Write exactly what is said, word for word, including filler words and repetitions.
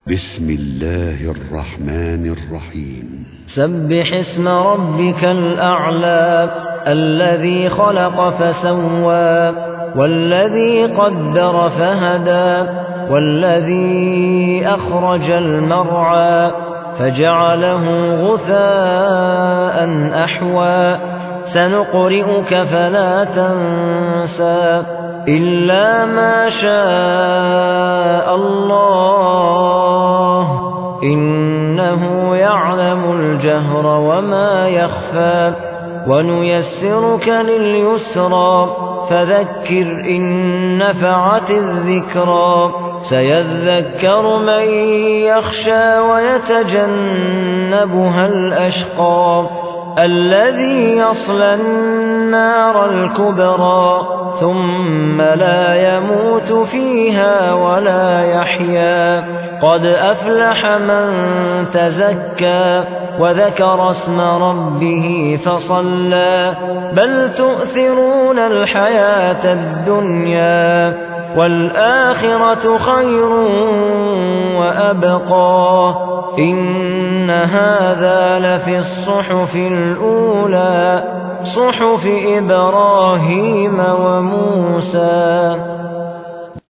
بسم الله الرحمن الرحيم سبح اسم ربك الأعلى الذي خلق فسوى والذي قدر فهدى والذي أخرج المرعى فجعله غثاء أحوى سنقرئك فلا تنسى إلا ما شاء الله إنه يعلم الجهر وما يخفى ونيسرك لليسرى فذكر إن نفعت الذكرى سيذكر من يخشى ويتجنبها الأشقى الذي يصلى النار الكبرى ثم لا يموت فيها ولا يحيا قد أفلح من تزكى وذكر اسم ربه فصلى بل تؤثرون الحياة الدنيا والآخرة خير وأبقى إن هذا لفي الصحف الأولى صحف إبراهيم وموسى.